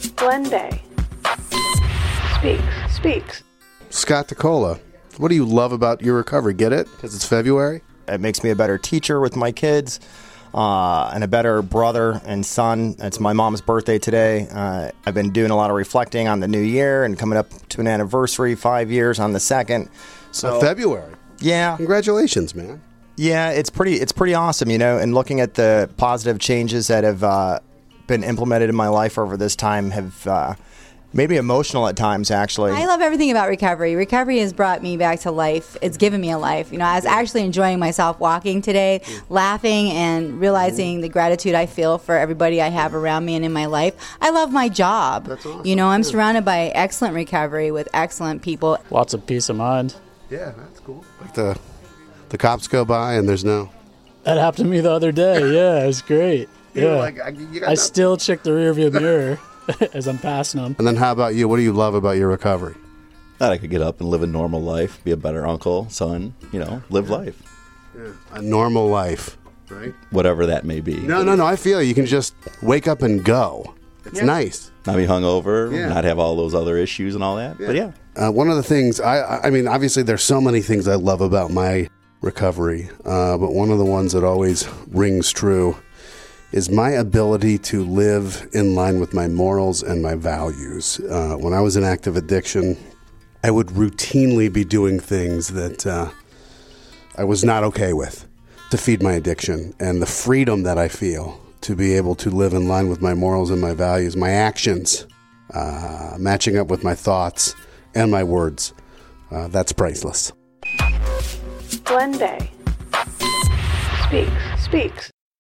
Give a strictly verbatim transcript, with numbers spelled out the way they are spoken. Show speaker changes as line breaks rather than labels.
Glenday speaks, speaks.
Scott DeCola, what do you love about your recovery? Get it? Because it's February?
It makes me a better teacher with my kids uh, and a better brother and son. It's my mom's birthday today. Uh, I've been doing a lot of reflecting on the new year and coming up to an anniversary, five years on the second.
So uh, February.
Yeah.
Congratulations, man.
Yeah, it's pretty it's pretty awesome, you know, and looking at the positive changes that have uh, been implemented in my life over this time have uh, made me emotional at times, actually.
I love everything about recovery. Recovery has brought me back to life. It's given me a life. You know, I was actually enjoying myself walking today, laughing and realizing the gratitude I feel for everybody I have around me and in my life. I love my job.
That's awesome.
You know, I'm surrounded by excellent recovery with excellent people.
Lots of peace of mind.
Yeah, that's cool. Like the the cops go by and there's no...
That happened to me the other day. Yeah, it was great.
You
Yeah,
like, I, you got
I
nothing.
still check the rearview mirror as I'm passing them.
And then how about you? What do you love about your recovery?
That I could get up and live a normal life, be a better uncle, son, you know, live life.
Yeah. A normal life, right?
Whatever that may be.
No, no, no. I feel you can just wake up and go. It's
Yeah.
nice.
Not be hungover,
Yeah.
not have all those other issues and all that. But yeah.
Uh, one of the things, I, I mean, obviously there's so many things I love about my recovery, uh, but one of the ones that always rings true is my ability to live in line with my morals and my values. Uh, when I was in active addiction, I would routinely be doing things that uh, I was not okay with to feed my addiction. And the freedom that I feel to be able to live in line with my morals and my values, my actions, uh, matching up with my thoughts and my words, uh, that's priceless.
Glenday speaks, speaks.